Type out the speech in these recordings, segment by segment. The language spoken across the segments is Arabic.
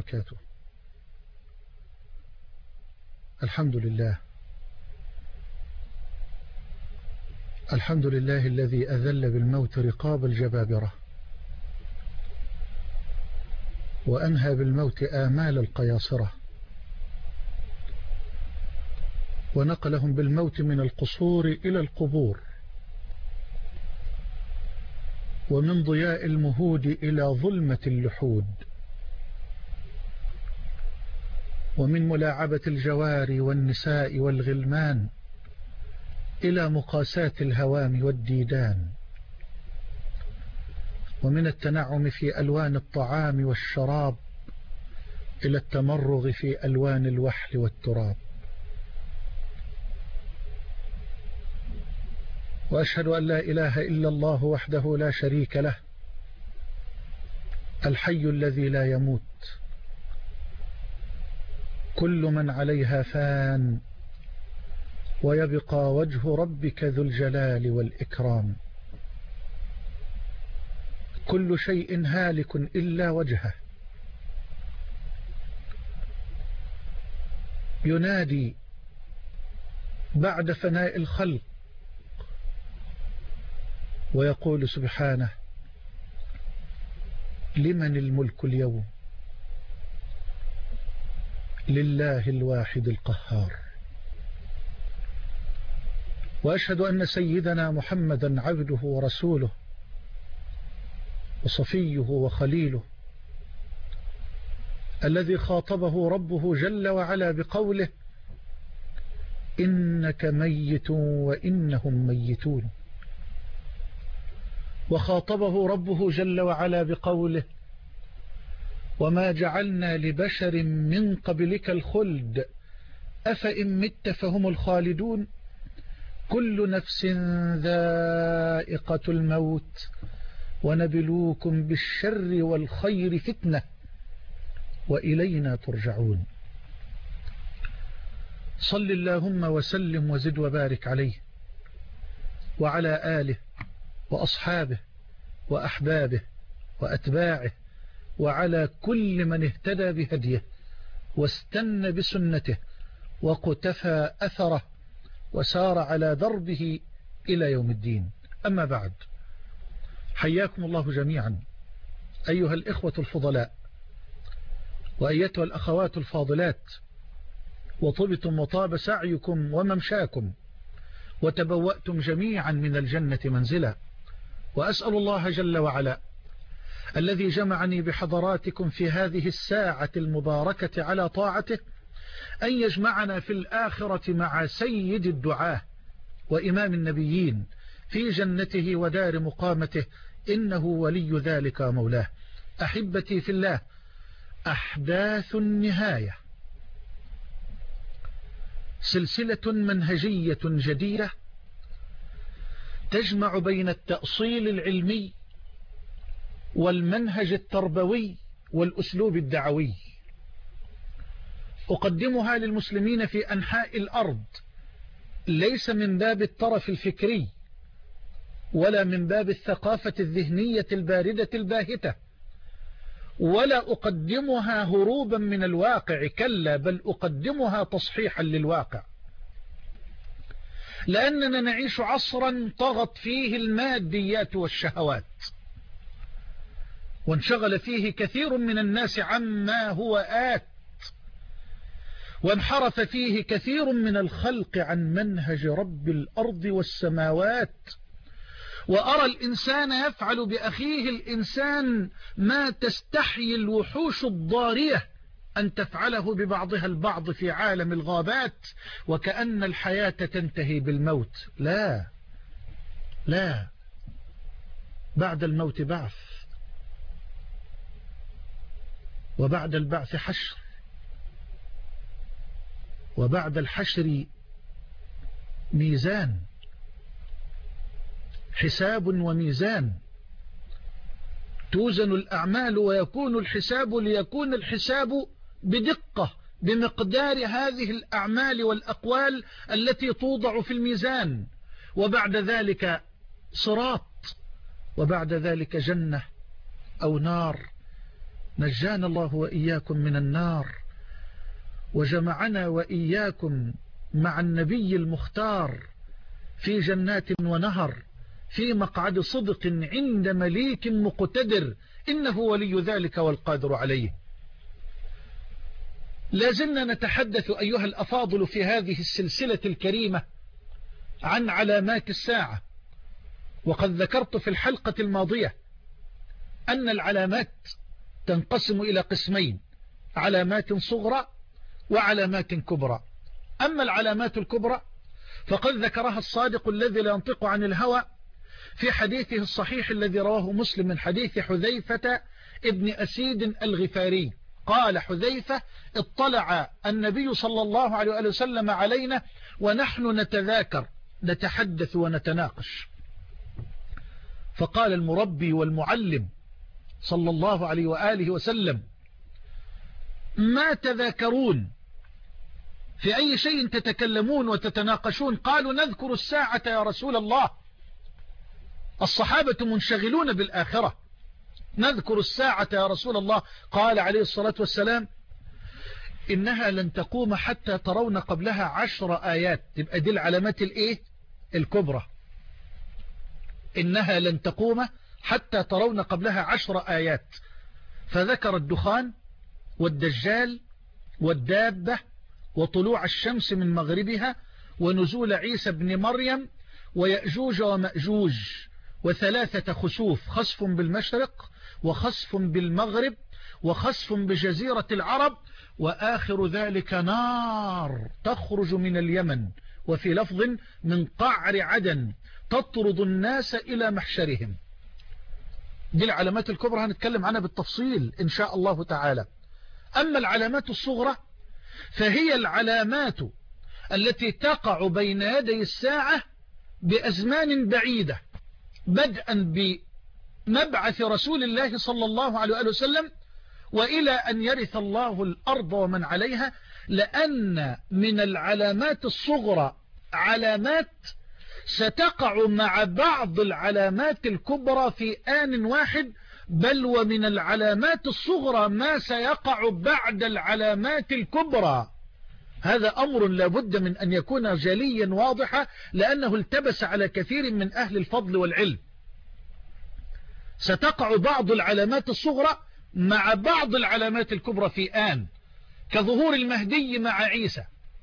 وبركاته. الحمد لله، الحمد لله الذي أذل بالموت رقاب الجبابرة، وأنهى بالموت آمال القياصرة، ونقلهم بالموت من القصور إلى القبور، ومن ضياء المهود إلى ظلمة اللحود، ومن ملاعبة الجواري والنساء والغلمان إلى مقاساة الهوام والديدان، ومن التنعم في ألوان الطعام والشراب إلى التمرغ في ألوان الوحل والتراب. وأشهد أن لا إله إلا الله وحده لا شريك له، الحي الذي لا يموت، كل من عليها فان، ويبقى وجه ربك ذو الجلال والإكرام. كل شيء هالك إلا وجهه، ينادي بعد فناء الخلق ويقول سبحانه: لمن الملك اليوم؟ لله الواحد القهار. وأشهد أن سيدنا محمدا عبده ورسوله وصفيه وخليله، الذي خاطبه ربه جل وعلا بقوله: إنك ميت وإنهم ميتون. وخاطبه ربه جل وعلا بقوله: وما جعلنا لبشر من قبلك الخلد أفإن مت فهم الخالدون كل نفس ذائقة الموت ونبلوكم بالشر والخير فتنة وإلينا ترجعون. صل اللهم وسلم وزد وبارك عليه وعلى آله وأصحابه وأحبابه وأتباعه، وعلى كل من اهتدى بهديه واستنى بسنته وقتفى أثره وسار على دربه إلى يوم الدين. أما بعد، حياكم الله جميعا أيها الإخوة الفضلاء وأيتها الأخوات الفاضلات، وطبتم وطاب سعيكم وممشاكم، وتبوأتم جميعا من الجنة منزلا. وأسأل الله جل وعلا الذي جمعني بحضراتكم في هذه الساعة المباركة على طاعته أن يجمعنا في الآخرة مع سيد الدعاة وإمام النبيين في جنته ودار مقامته، إنه ولي ذلك مولاه. أحبتي في الله، أحداث النهاية سلسلة منهجية جديدة تجمع بين التأصيل العلمي والمنهج التربوي والأسلوب الدعوي، أقدمها للمسلمين في أنحاء الأرض، ليس من باب الطرف الفكري ولا من باب الثقافة الذهنية الباردة الباهتة، ولا أقدمها هروبا من الواقع، كلا، بل أقدمها تصحيحا للواقع، لأننا نعيش عصرا طغت فيه الماديات والشهوات، وانشغل فيه كثير من الناس عما هو آت، وانحرف فيه كثير من الخلق عن منهج رب الأرض والسماوات. وأرى الإنسان يفعل بأخيه الإنسان ما تستحيي الوحوش الضارية أن تفعله ببعضها البعض في عالم الغابات، وكأن الحياة تنتهي بالموت. لا لا، بعد الموت بعث، وبعد البعث حشر، وبعد الحشر ميزان، حساب وميزان، توزن الأعمال ويكون الحساب، ليكون الحساب بدقة بمقدار هذه الأعمال والأقوال التي توضع في الميزان، وبعد ذلك صراط، وبعد ذلك جنة أو نار، نجانا الله وإياكم من النار، وجمعنا وإياكم مع النبي المختار في جنات ونهر في مقعد صدق عند مليك مقتدر، إنه ولي ذلك والقادر عليه. لازلنا نتحدث أيها الأفاضل في هذه السلسلة الكريمة عن علامات الساعة، وقد ذكرت في الحلقة الماضية أن العلامات تنقسم إلى قسمين: علامات صغرى وعلامات كبرى. أما العلامات الكبرى فقد ذكرها الصادق الذي لا ينطق عن الهوى في حديثه الصحيح الذي رواه مسلم من حديث حذيفة ابن أسيد الغفاري. قال حذيفة: اطلع النبي صلى الله عليه وسلم علينا ونحن نتذاكر نتحدث ونتناقش، فقال المربي والمعلم صلى الله عليه وآله وسلم: ما تذاكرون؟ في أي شيء تتكلمون وتتناقشون؟ قالوا: نذكر الساعة يا رسول الله. الصحابة منشغلون بالآخرة. نذكر الساعة يا رسول الله. قال عليه الصلاة والسلام: إنها لن تقوم حتى ترون قبلها 10 آيات. تبقى دي العلامات الإيه؟ الكبرى. إنها لن تقوم حتى ترون قبلها 10 آيات، فذكر الدخان والدجال والدابة وطلوع الشمس من مغربها ونزول عيسى بن مريم ويأجوج ومأجوج و3 خسوف: خسف بالمشرق وخسف بالمغرب وخسف بجزيرة العرب، وآخر ذلك نار تخرج من اليمن، وفي لفظ من قعر عدن، تطرد الناس إلى محشرهم. دي العلامات الكبرى هنتكلم عنها بالتفصيل إن شاء الله تعالى. أما العلامات الصغرى فهي العلامات التي تقع بين يدي الساعة بأزمان بعيدة، بدءا بمبعث رسول الله صلى الله عليه وسلم وإلى أن يرث الله الأرض ومن عليها، لأن من العلامات الصغرى علامات ستقع مع بعض العلامات الكبرى في آن واحد، بل ومن العلامات الصغرى ما سيقع بعد العلامات الكبرى. هذا أمر لابد من أن يكون جليا واضحا، لأنه التبس على كثير من أهل الفضل والعلم. ستقع بعض العلامات الصغرى مع بعض العلامات الكبرى في آن، كظهور المهدي مع عيسى.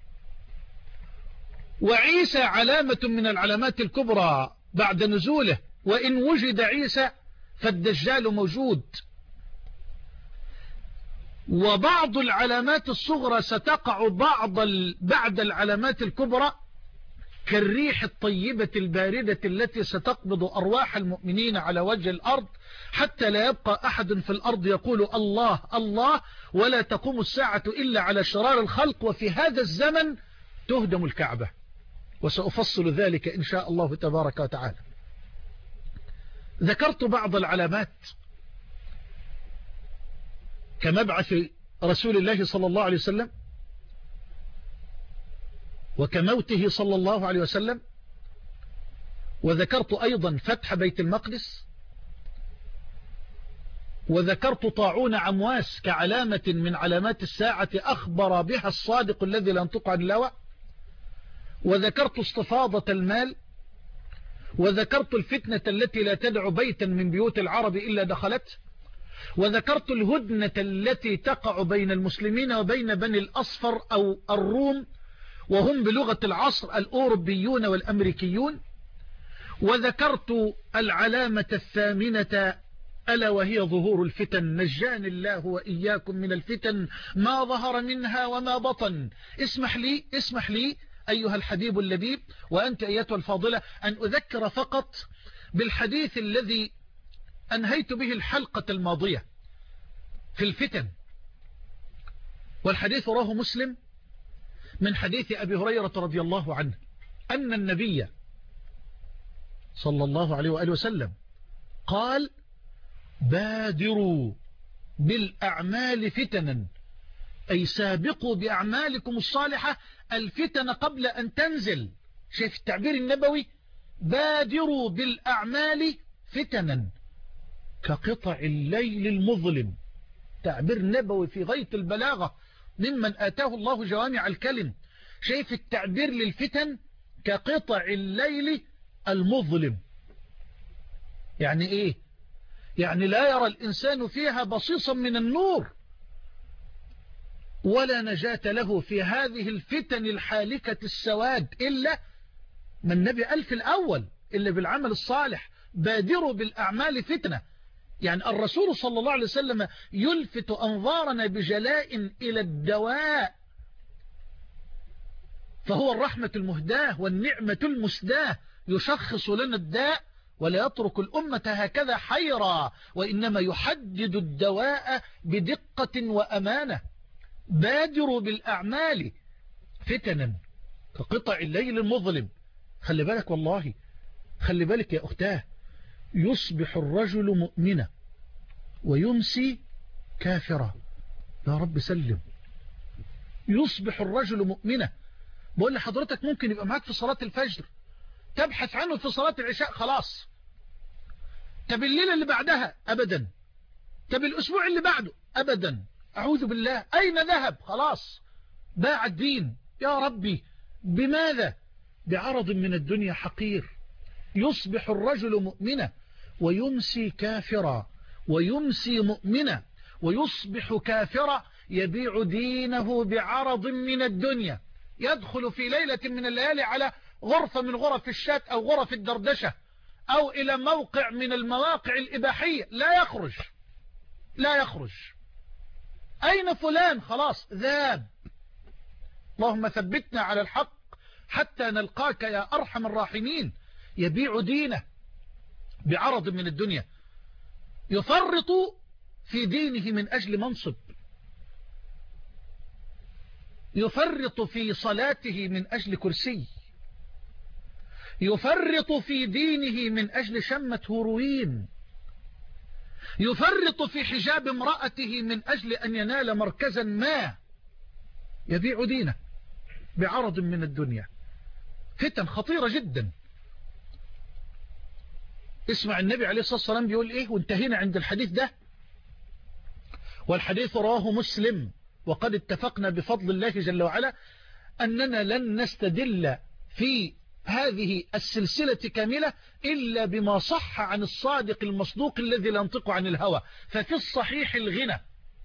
وعيسى علامة من العلامات الكبرى بعد نزوله، وإن وجد عيسى فالدجال موجود. وبعض العلامات الصغرى ستقع بعد العلامات الكبرى، كالريح الطيبة الباردة التي ستقبض أرواح المؤمنين على وجه الأرض، حتى لا يبقى أحد في الأرض يقول الله الله، ولا تقوم الساعة إلا على شرار الخلق، وفي هذا الزمن تهدم الكعبة، وسأفصل ذلك إن شاء الله تبارك وتعالى. ذكرت بعض العلامات كمبعث رسول الله صلى الله عليه وسلم وكموته صلى الله عليه وسلم، وذكرت أيضا فتح بيت المقدس، وذكرت طاعون عمواس كعلامة من علامات الساعة أخبر بها الصادق الذي لا ينطق عن الهوى، وذكرت استفاضة المال، وذكرت الفتنة التي لا تدع بيتا من بيوت العرب إلا دخلت، وذكرت الهدنة التي تقع بين المسلمين وبين بني الأصفر أو الروم، وهم بلغة العصر الأوروبيون والأمريكيون، وذكرت العلامة الثامنة ألا وهي ظهور الفتن. نجاني الله وإياكم من الفتن ما ظهر منها وما بطن. اسمح لي أيها الحبيب اللبيب وأنت أيتها الفاضلة أن أذكر فقط بالحديث الذي أنهيت به الحلقة الماضية في الفتن، والحديث رواه مسلم من حديث أبي هريرة رضي الله عنه أن النبي صلى الله عليه وآله وسلم قال: بادروا بالأعمال فتنا، أي سابقوا بأعمالكم الصالحة الفتن قبل أن تنزل. شايف التعبير النبوي؟ بادروا بالأعمال فتنا كقطع الليل المظلم تعبير نبوي في غاية البلاغة ممن آتاه الله جوامع الكلم. شايف التعبير للفتن كقطع الليل المظلم. يعني ايه؟ يعني لا يرى الإنسان فيها بصيصا من النور، ولا نجاة له في هذه الفتن الحالكة السواد إلا من النبي قال في الأول إلا بالعمل الصالح، بادروا بالأعمال فتنة. يعني الرسول صلى الله عليه وسلم يلفت أنظارنا بجلاء إلى الدواء، فهو الرحمة المهداة والنعمة المسداة، يشخص لنا الداء ولا يترك الأمة هكذا حيرا، وإنما يحدد الدواء بدقة وأمانة. بادروا بالأعمال فتنا كقطع الليل المظلم. خلي بالك والله، خلي بالك يا أختاه، يصبح الرجل مؤمنا ويمسي كافرا. يا رب سلم. يصبح الرجل مؤمنا. بقول لحضرتك ممكن يبقى معاك في صلاة الفجر تبحث عنه في صلاة العشاء خلاص. طب الليلة اللي بعدها أبدا. طب الأسبوع اللي بعده أبدا. أعوذ بالله، أين ذهب؟ خلاص باع الدين. يا ربي بماذا؟ بعرض من الدنيا حقير. يصبح الرجل مؤمنا ويمسي كافرا، ويمسي مؤمنا ويصبح كافرا، يبيع دينه بعرض من الدنيا. يدخل في ليلة من الليالي على غرفة من غرف الشات أو غرف الدردشة أو إلى موقع من المواقع الإباحية، لا يخرج لا يخرج. أين فلان؟ خلاص ذاب. اللهم ثبتنا على الحق حتى نلقاك يا أرحم الراحمين. يبيع دينه بعرض من الدنيا، يفرط في دينه من أجل منصب، يفرط في صلاته من أجل كرسي، يفرط في دينه من أجل شمة هيروين، يفرط في حجاب امرأته من أجل أن ينال مركزا ما. يبيع دينه بعرض من الدنيا. فتن خطيرة جدا. اسمع النبي عليه الصلاة والسلام بيقول ايه، وانتهينا عند الحديث ده، والحديث رواه مسلم، وقد اتفقنا بفضل الله جل وعلا أننا لن نستدل في هذه السلسلة كاملة إلا بما صح عن الصادق المصدوق الذي لا ينطق عن الهوى. ففي الصحيح الغنى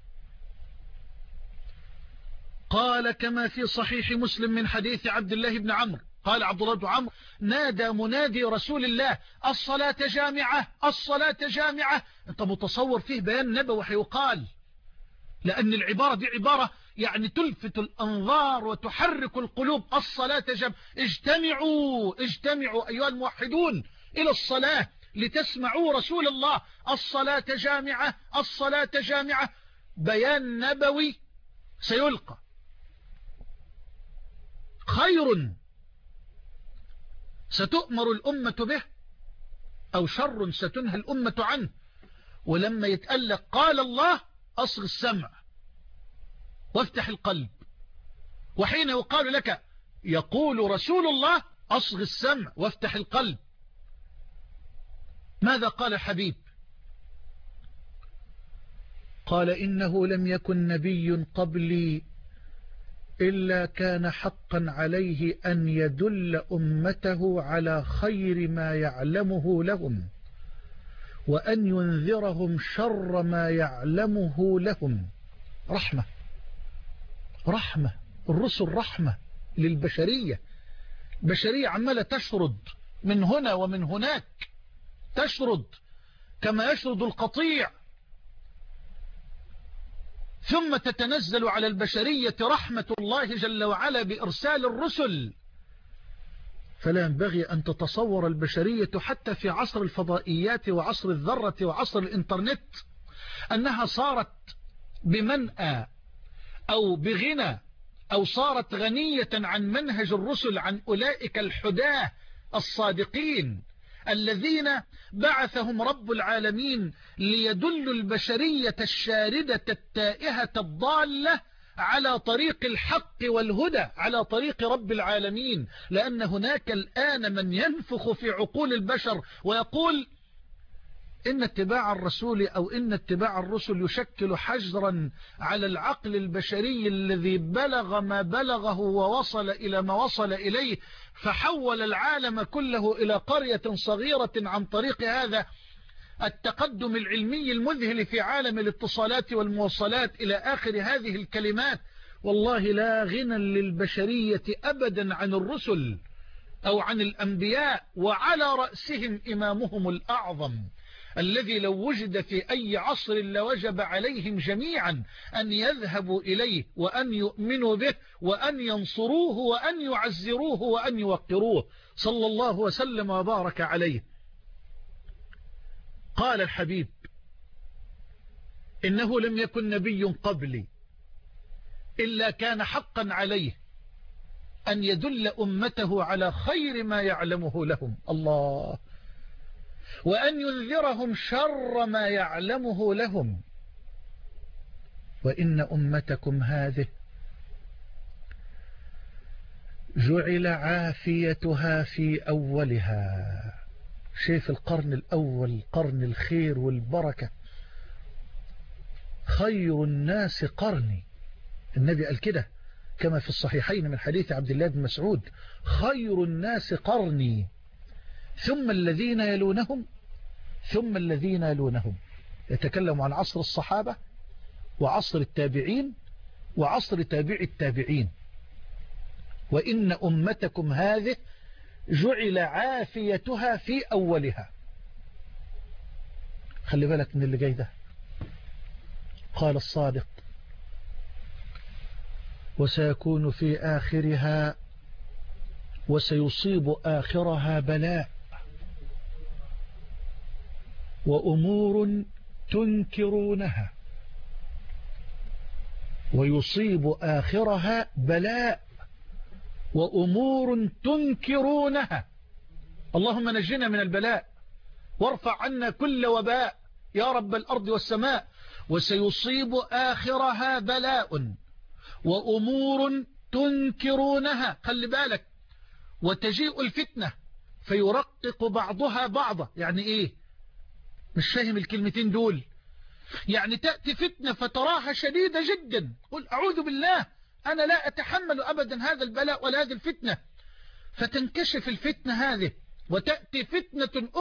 قال كما في صحيح مسلم من حديث عبد الله بن عمرو قال عبد الله بن عمرو: نادى منادي رسول الله: الصلاة جامعة الصلاة جامعة. انت متصور فيه بيان نبوي هيقال، لأن العبارة دي عبارة يعني تلفت الأنظار وتحرك القلوب. الصلاة جامعة، اجتمعوا اجتمعوا أيها الموحدون إلى الصلاة لتسمعوا رسول الله. الصلاة جامعة الصلاة جامعة. بيان نبوي سيلقى، خير ستؤمر الأمة به أو شر ستنهى الأمة عنه. ولما يتألق قال الله أصغ السمع وافتح القلب، وحين يقال لك يقول رسول الله أصغ السمع وافتح القلب، ماذا قال الحبيب؟ قال: إنه لم يكن نبي قبلي إلا كان حقا عليه أن يدل أمته على خير ما يعلمه لهم وأن ينذرهم شر ما يعلمه لهم. رحمة رحمة، الرسل رحمة للبشرية. بشرية عمالة تشرد من هنا ومن هناك، تشرد كما يشرد القطيع، ثم تتنزل على البشرية رحمة الله جل وعلا بإرسال الرسل. فلا ينبغي أن تتصور البشرية حتى في عصر الفضائيات وعصر الذرة وعصر الإنترنت أنها صارت بمنأى أو بغنى أو صارت غنية عن منهج الرسل، عن أولئك الحداة الصادقين الذين بعثهم رب العالمين ليدلوا البشرية الشاردة التائهة الضالة على طريق الحق والهدى، على طريق رب العالمين. لأن هناك الآن من ينفخ في عقول البشر ويقول: إن اتباع الرسول أو إن اتباع الرسل يشكل حجرا على العقل البشري الذي بلغ ما بلغه ووصل إلى ما وصل إليه، فحول العالم كله إلى قرية صغيرة عن طريق هذا التقدم العلمي المذهل في عالم الاتصالات والموصلات إلى آخر هذه الكلمات. والله لا غنى للبشرية أبدا عن الرسل أو عن الأنبياء، وعلى رأسهم إمامهم الأعظم الذي لو وجد في أي عصر لوجب عليهم جميعا أن يذهبوا إليه وأن يؤمنوا به وأن ينصروه وأن يعزروه وأن يوقروه، صلى الله وسلم وبارك عليه. قال الحبيب: إنه لم يكن نبي قبلي إلا كان حقا عليه أن يدل أمته على خير ما يعلمه لهم، الله، وأن ينذرهم شر ما يعلمه لهم. وإن أمتكم هذه جعل عافيتها في أولها. شايف القرن الأول قرن الخير والبركة، خير الناس قرني، النبي قال كده كما في الصحيحين من حديث عبد الله بن مسعود: خير الناس قرني ثم الذين يلونهم ثم الذين يلونهم. يتكلم عن عصر الصحابة وعصر التابعين وعصر تابع التابعين. وإن أمتكم هذه جعل عافيتها في أولها. خلي بالك من اللي جاي ده. قال الصادق: وسيكون في آخرها وسيصيب آخرها بلاء وأمور تنكرونها. ويصيب آخرها بلاء وأمور تنكرونها. اللهم نجنا من البلاء وارفع عنا كل وباء يا رب الأرض والسماء. وسيصيب آخرها بلاء وأمور تنكرونها. خلي بالك: وتجيء الفتنة فيرقق بعضها بعضا. يعني ايه؟ مش فاهم الكلمتين دول. يعني تأتي فتنة فتراها شديدة جدا، قل أعوذ بالله أنا لا أتحمل أبدا هذا البلاء ولا هذه الفتنة، فتنكشف الفتنة هذه وتأتي فتنة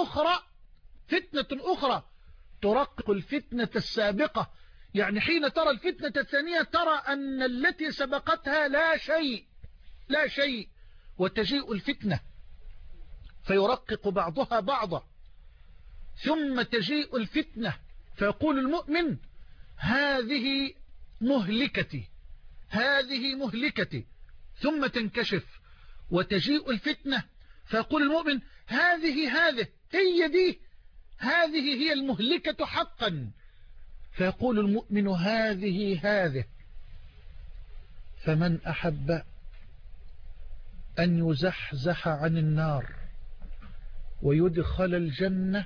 أخرى ترقق الفتنة السابقة. يعني حين ترى الفتنة الثانية ترى أن التي سبقتها لا شيء. وتجيء الفتنة فيرقق بعضها بعضا. ثم تجيء الفتنة فيقول المؤمن: هذه مهلكتي. ثم تنكشف وتجيء الفتنة فيقول المؤمن: هذه هي المهلكة حقا. فيقول المؤمن: هذه. فمن أحب أن يزحزح عن النار ويدخل الجنة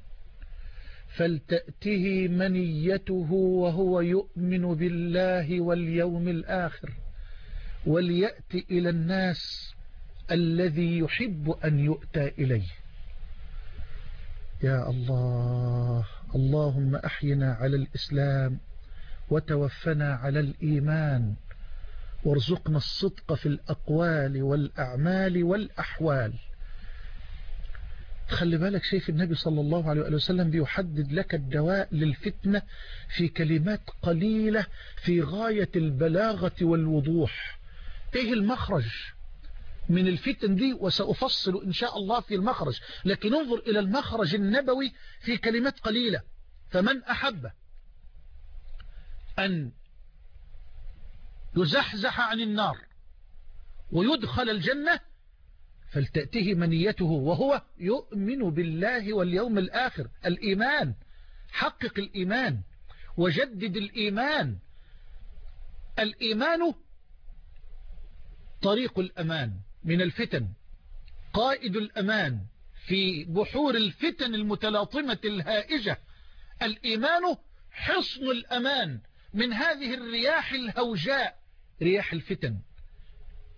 فلتأته منيته وهو يؤمن بالله واليوم الآخر وليأتي إلى الناس الذي يحب أن يؤتى إليه. يا الله، اللهم أحينا على الإسلام وتوفنا على الإيمان، وارزقنا الصدق في الأقوال والأعمال والأحوال. خلي بالك، شايف النبي صلى الله عليه وسلم بيحدد لك الدواء للفتنة في كلمات قليلة في غاية البلاغة والوضوح. ايه المخرج من الفتن دي؟ وسأفصل إن شاء الله في المخرج، لكن انظر إلى المخرج النبوي في كلمات قليلة. فمن أحب أن يزحزح عن النار ويدخل الجنة فلتأته منيته وهو يؤمن بالله واليوم الآخر. الإيمان، حقق الإيمان وجدد الإيمان. الإيمان طريق الأمان من الفتن، قائد الأمان في بحور الفتن المتلاطمة الهائجة. الإيمان حصن الأمان من هذه الرياح الهوجاء، رياح الفتن.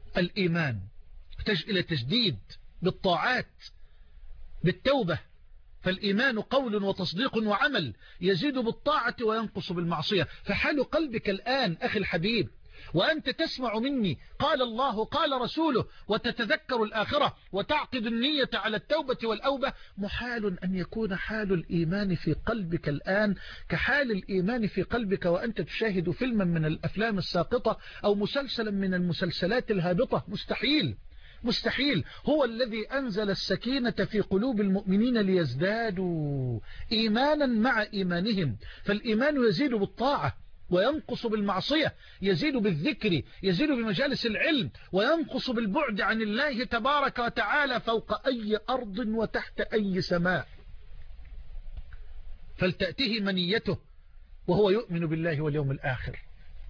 الإيمان يحتاج إلى تجديد بالطاعات، بالتوبة، فالإيمان قول وتصديق وعمل، يزيد بالطاعة وينقص بالمعصية. فحال قلبك الآن أخي الحبيب وأنت تسمع مني قال الله قال رسوله وتتذكر الآخرة وتعقد النية على التوبة والأوبة، محال أن يكون حال الإيمان في قلبك الآن كحال الإيمان في قلبك وأنت تشاهد فيلما من الأفلام الساقطة أو مسلسلا من المسلسلات الهابطة. مستحيل مستحيل. هو الذي أنزل السكينة في قلوب المؤمنين ليزدادوا إيمانا مع إيمانهم. فالإيمان يزيد بالطاعة وينقص بالمعصية، يزيد بالذكر، يزيد بمجالس العلم، وينقص بالبعد عن الله تبارك وتعالى فوق أي أرض وتحت أي سماء. فلتأته منيته وهو يؤمن بالله واليوم الآخر.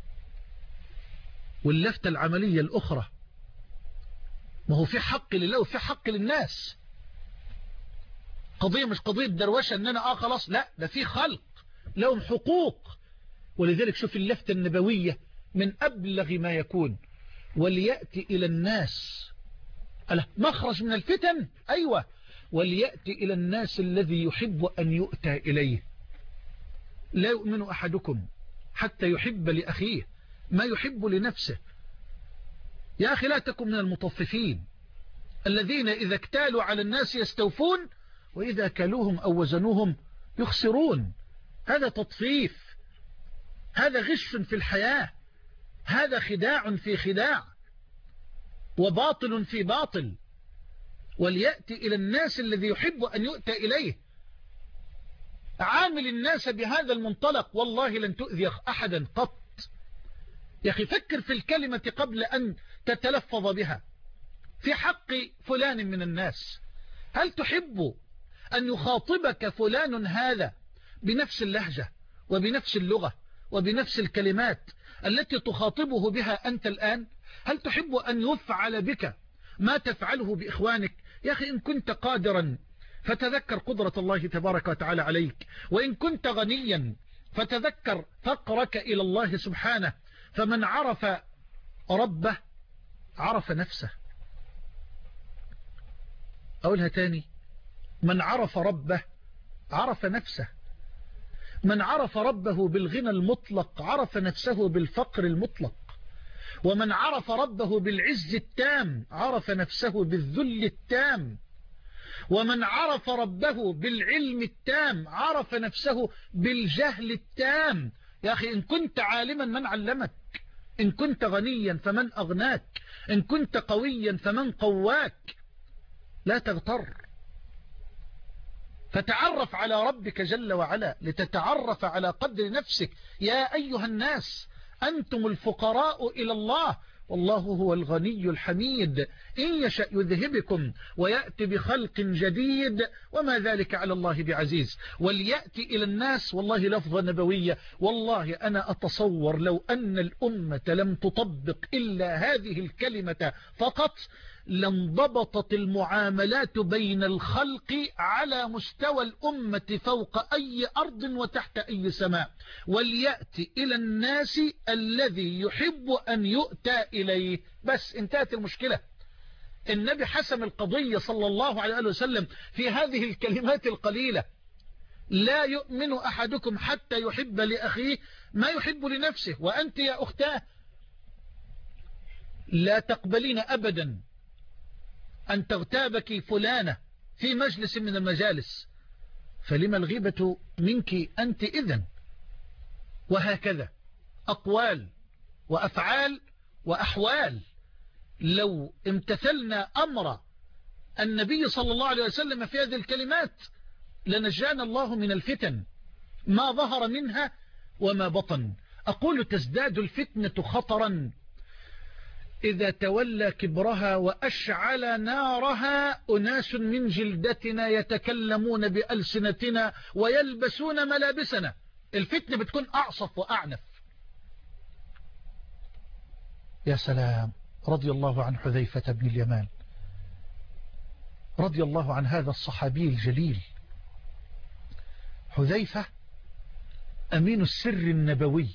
واللفتة العملية الأخرى، ما هو في حق لله وفي حق للناس. قضية مش قضية دروشة ان انا خلاص، لا، ده في خلق لهم حقوق. ولذلك شوف اللفتة النبوية من أبلغ ما يكون، وليأتي إلى الناس مخرج من الفتن. أيوة، وليأتي إلى الناس الذي يحب أن يؤتى إليه. لا يؤمن أحدكم حتى يحب لأخيه ما يحب لنفسه. يا أخي لا تكن من المطففين الذين إذا اكتالوا على الناس يستوفون وإذا كالوهم أو وزنوهم يخسرون. هذا تطفيف، هذا غش في الحياة، هذا خداع في خداع، وباطل في باطل. وليأتي إلى الناس الذي يحب أن يؤتى إليه. عامل الناس بهذا المنطلق والله لن تؤذي أحدا قط. يا أخي فكر في الكلمة قبل أن تتلفظ بها في حق فلان من الناس. هل تحب أن يخاطبك فلان هذا بنفس اللهجة وبنفس اللغة وبنفس الكلمات التي تخاطبه بها أنت الآن؟ هل تحب أن يفعل بك ما تفعله بإخوانك؟ يا أخي إن كنت قادرا فتذكر قدرة الله تبارك وتعالى عليك، وإن كنت غنيا فتذكر فقرك إلى الله سبحانه. فمن عرف ربه عرف نفسه. أقولها تاني، من عرف ربه عرف نفسه. من عرف ربه بالغنى المطلق عرف نفسه بالفقر المطلق. ومن عرف ربه بالعز التام عرف نفسه بالذل التام. ومن عرف ربه بالعلم التام عرف نفسه بالجهل التام. يا أخي إن كنت عالما من علمك، إن كنت غنيا فمن أغناك، إن كنت قويا فمن قواك. لا تغتر، فتعرف على ربك جل وعلا لتتعرف على قدر نفسك. يا أيها الناس أنتم الفقراء إلى الله والله هو الغني الحميد. إن يشأ يذهبكم ويأتي بخلق جديد وما ذلك على الله بعزيز. وليأتي إلى الناس والله لفظة نبوية. والله أنا أتصور لو أن الأمة لم تطبق إلا هذه الكلمة فقط لانضبطت المعاملات بين الخلق على مستوى الأمة فوق أي أرض وتحت أي سماء. وليأتي إلى الناس الذي يحب أن يؤتى إليه. بس انتهت المشكلة. النبي حسم القضية صلى الله عليه وسلم في هذه الكلمات القليلة. لا يؤمن أحدكم حتى يحب لأخيه ما يحب لنفسه. وأنت يا أختاه لا تقبلين أبدا أن تغتابك فلانة في مجلس من المجالس، فلما الغيبة منك أنت إذن؟ وهكذا أقوال وأفعال وأحوال. لو امتثلنا أمر النبي صلى الله عليه وسلم في هذه الكلمات لنجانا الله من الفتن ما ظهر منها وما بطن. أقول تزداد الفتنة خطرا إذا تولى كبرها وأشعل نارها أناس من جلدتنا يتكلمون بألسنتنا ويلبسون ملابسنا. الفتنة بتكون أعصف وأعنف. يا سلام. رضي الله عن حذيفة بن اليمان، رضي الله عن هذا الصحابي الجليل. حذيفة أمين السر النبوي،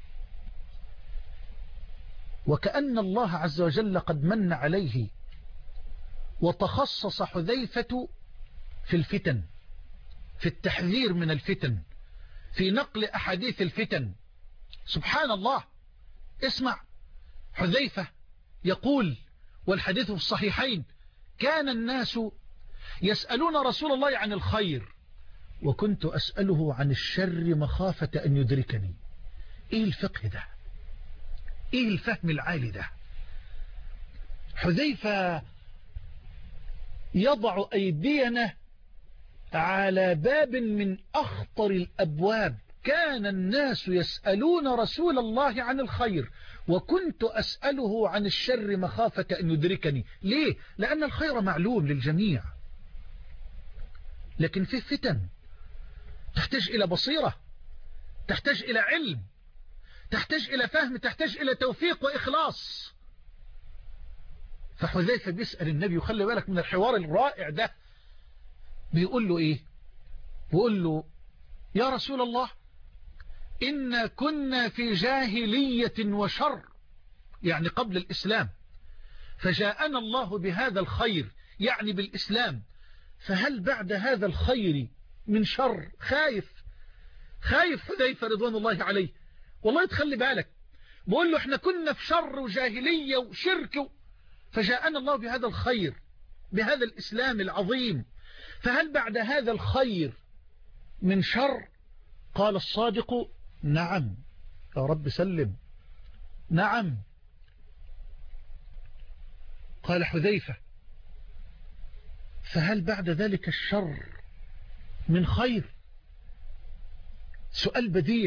وكأن الله عز وجل قد من عليه وتخصص حذيفة في الفتن. في التحذير من الفتن، في نقل أحاديث الفتن. سبحان الله، اسمع حذيفة يقول، والحديث في الصحيحين: كان الناس يسألون رسول الله عن الخير وكنت أسأله عن الشر مخافة أن يدركني. إيه الفقه ده؟ إيه الفهم العالي ده؟ حذيفة يضع أيدينا على باب من أخطر الأبواب. كان الناس يسألون رسول الله عن الخير وكنت أسأله عن الشر مخافة أن يدركني. ليه؟ لأن الخير معلوم للجميع، لكن فيه فتن تحتاج إلى بصيرة، تحتاج إلى علم، تحتاج إلى فهم، تحتاج إلى توفيق وإخلاص. فحذيفة بيسأل النبي، وخلي بالك من الحوار الرائع ده، بيقول له إيه؟ بيقول له: يا رسول الله، إن كنا في جاهلية وشر، يعني قبل الإسلام، فجاءنا الله بهذا الخير، يعني بالإسلام، فهل بعد هذا الخير من شر؟ خايف حذيفة رضوان الله عليه، والله تخلي بالك، بقول له احنا كنا في شر وجاهلية وشرك، فجاءنا الله بهذا الخير، بهذا الإسلام العظيم، فهل بعد هذا الخير من شر؟ قال الصادق: نعم يا رب سلم، نعم. قال حذيفة: فهل بعد ذلك الشر من خير؟ سؤال بديع،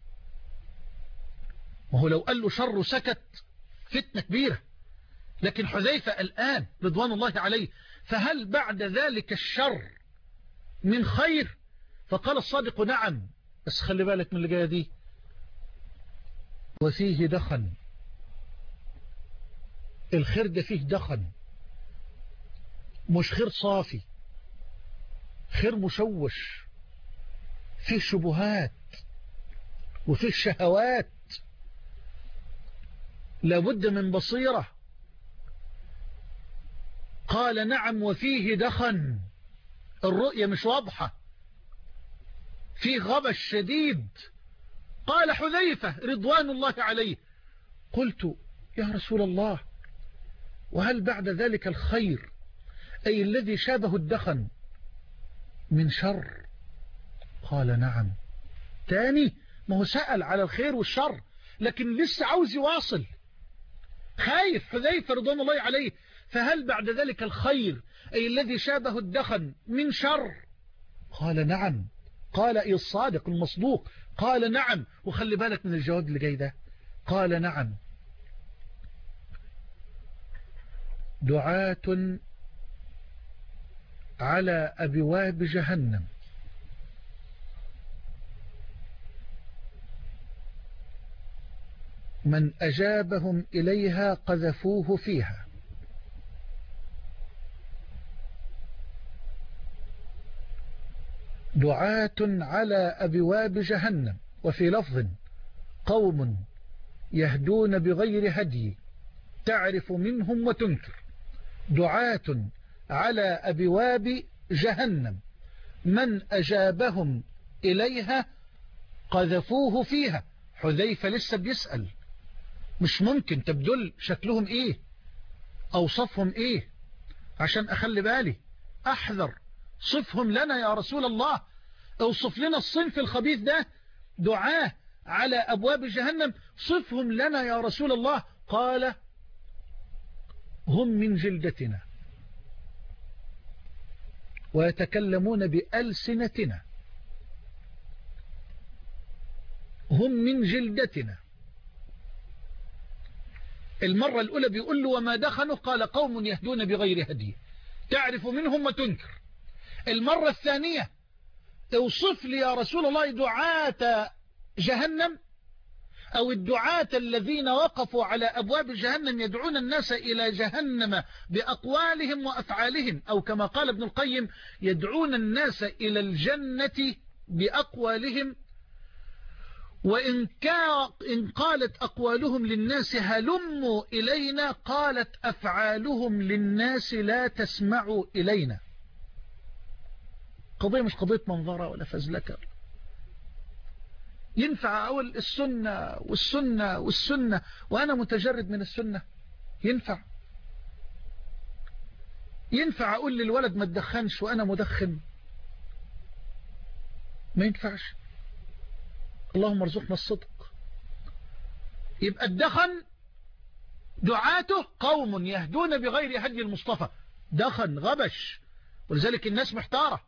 وهو لو قال له شر سكت فتنة كبيرة، لكن حذيفة الآن رضوان الله عليه: فهل بعد ذلك الشر من خير؟ فقال الصادق: نعم. بس خلي بالك من اللي جايه دي: وفيه دخن. الخير ده فيه دخن، مش خير صافي، خير مشوش، فيه شبهات وفيه شهوات، لابد من بصيرة. قال: نعم وفيه دخن، الرؤية مش واضحة، فيه غبش شديد. قال حذيفة رضوان الله عليه: قلت: يا رسول الله، وهل بعد ذلك الخير، أي الذي شابه الدخن، من شر؟ قال: نعم. تاني، ما هو سأل على الخير والشر، لكن لسه عاوز يواصل، خايف حذيفة رضوان الله عليه. فهل بعد ذلك الخير، أي الذي شابه الدخن، من شر؟ قال: نعم. قال: إيه الصادق المصدوق؟ قال: نعم. وخلي بالك من الجواب اللي جاي ده: قال: نعم. دعاة على أبواب جهنم، من أجابهم إليها قذفوه فيها. دعاة على أبواب جهنم، وفي لفظ: قوم يهدون بغير هدي تعرف منهم وتنكر. دعاة على أبواب جهنم، من أجابهم إليها قذفوه فيها. حذيفة لسه بيسأل، مش ممكن تبدل شكلهم إيه، أوصفهم إيه، عشان أخلي بالي أحذر. صفهم لنا يا رسول الله، اوصف لنا الصنف الخبيث ده، دعاة على أبواب جهنم، صفهم لنا يا رسول الله. قال: هم من جلدتنا ويتكلمون بألسنتنا. هم من جلدتنا. المرة الأولى بيقول له: وما دخنوا؟ قال: قوم يهدون بغير هدي تعرف منهم وتنكر. المرة الثانية: اوصف لي يا رسول الله دعاة جهنم، أو الدعاة الذين وقفوا على أبواب جهنم يدعون الناس إلى جهنم بأقوالهم وأفعالهم، أو كما قال ابن القيم: يدعون الناس إلى الجنة بأقوالهم، وإن قالت أقوالهم للناس هلموا إلينا، قالت أفعالهم للناس لا تسمعوا إلينا. قضية مش قضية منظرة ولا فزلكة. ينفع أقول السنة والسنة والسنة وأنا متجرد من السنة؟ ينفع أقول للولد ما تدخنش وأنا مدخن؟ ما ينفعش. اللهم ارزقنا الصدق. يبقى الدخن دعاته قوم يهدون بغير هدي المصطفى. دخن غبش، ولذلك الناس محتارة.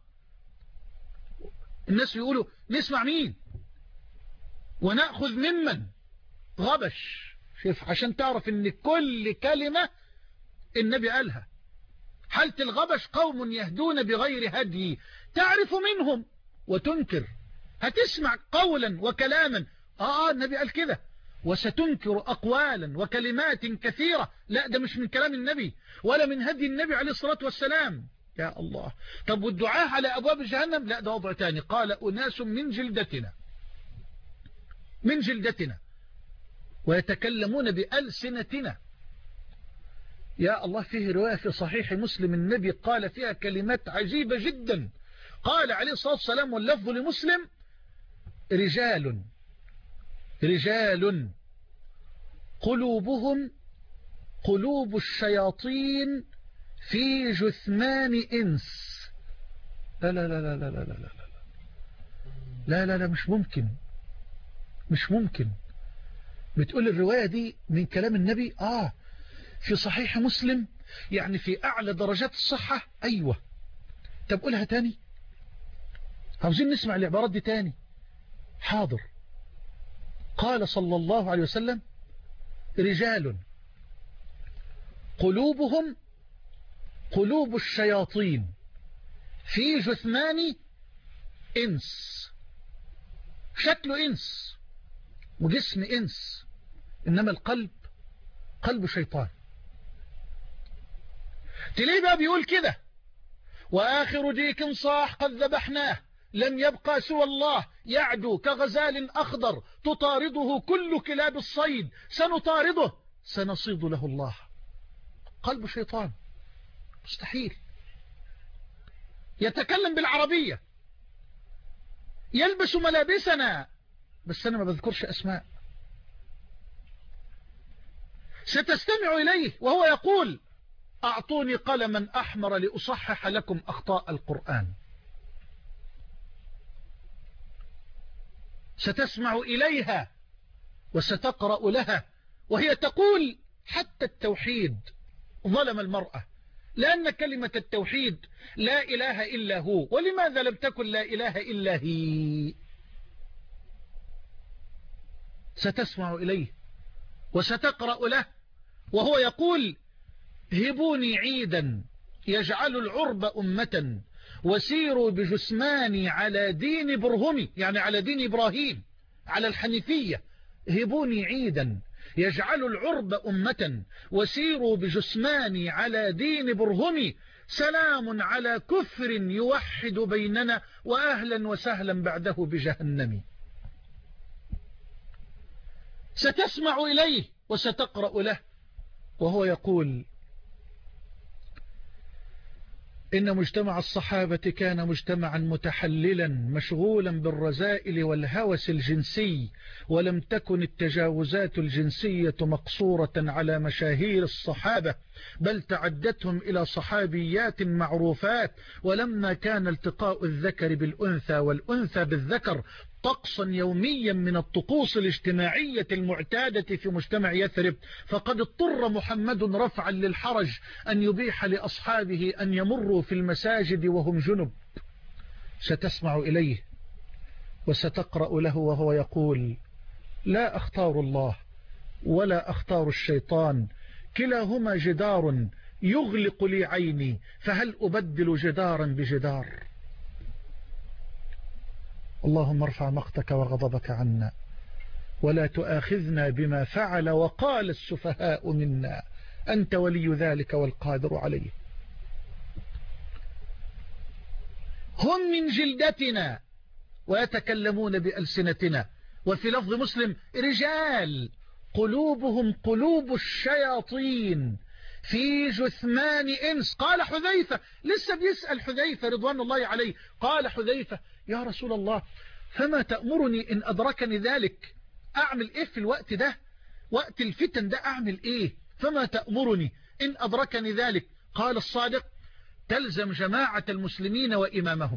الناس يقولوا نسمع مين ونأخذ ممن. غبش. شوف، عشان تعرف ان كل كلمة النبي قالها. حالة الغبش قوم يهدون بغير هدي، تعرف منهم وتنكر. هتسمع قولا وكلاما النبي قال كده، وستنكر أقوالا وكلمات كثيرة، لا ده مش من كلام النبي ولا من هدي النبي عليه الصلاة والسلام. يا الله. طب والدعاء على أبواب جهنم؟ لا ده وضع تاني. قال أناس من جلدتنا ويتكلمون بألسنتنا. يا الله. فيه رواية في صحيح مسلم النبي قال فيها كلمات عجيبة جدا. قال عليه الصلاة والسلام، واللفظ لمسلم: رجال قلوبهم قلوب الشياطين في جثمان إنس. لا لا لا لا لا لا لا لا لا لا، مش ممكن. بتقول الرواية دي من كلام النبي؟ في صحيح مسلم، يعني في أعلى درجات الصحة. أيوة. طب قولها تاني، عاوزين نسمع العبارات دي تاني. حاضر. قال صلى الله عليه وسلم: رجال قلوبهم قلوب الشياطين في جثمان إنس. شكله إنس وجسم إنس، إنما القلب قلب شيطان. تلاقيه بقى بيقول كده: وآخر ديك صاح قد ذبحناه، لم يبقى سوى الله، يعدو كغزال أخضر تطارده كل كلاب الصيد، سنطارده سنصيد له الله. قلب شيطان، مستحيل. يتكلم بالعربية، يلبس ملابسنا، بس أنا ما بذكرش أسماء. ستستمع إليه وهو يقول: أعطوني قلما أحمر لأصحح لكم أخطاء القرآن. ستسمع إليها وستقرأ لها وهي تقول: حتى التوحيد ظلم المرأة، لأن كلمة التوحيد لا إله إلا هو، ولماذا لم تكن لا إله إلا هي؟ ستسمع إليه وستقرأ له وهو يقول: هبوني عيدا يجعل العرب أمة، وسيروا بجثماني على دين برهمي، يعني على دين إبراهيم، على الحنيفية. هبوني عيدا يجعل العرب أمة، وسيروا بجثماني على دين برهمي، سلام على كفر يوحد بيننا، وأهلا وسهلا بعده بجهنم. ستسمع إليه وستقرأ له وهو يقول: إن مجتمع الصحابة كان مجتمعا متحللا مشغولا بالرذائل والهوس الجنسي، ولم تكن التجاوزات الجنسية مقصورة على مشاهير الصحابة، بل تعدتهم إلى صحابيات معروفات. ولما كان التقاء الذكر بالأنثى والأنثى بالذكر طقسا يوميا من الطقوس الاجتماعية المعتادة في مجتمع يثرب، فقد اضطر محمد رفعا للحرج أن يبيح لأصحابه أن يمروا في المساجد وهم جنب. ستسمع إليه وستقرأ له وهو يقول: لا أختار الله ولا أختار الشيطان، كلاهما جدار يغلق لي عيني، فهل أبدل جدارا بجدار؟ اللهم ارفع مقتك وغضبك عنا، ولا تؤاخذنا بما فعل وقال السفهاء منا، أنت ولي ذلك والقادر عليه. هم من جلدتنا ويتكلمون بألسنتنا. وفي لفظ مسلم: رجال قلوبهم قلوب الشياطين في جثمان إنس. قال حذيفة، لسه بيسأل حذيفة رضوان الله عليه، قال حذيفة يا رسول الله فما تأمرني إن أدركني ذلك؟ أعمل إيه في الوقت ده، وقت الفتن ده أعمل إيه؟ فما تأمرني إن أدركني ذلك؟ قال الصادق تلزم جماعة المسلمين وإمامهم.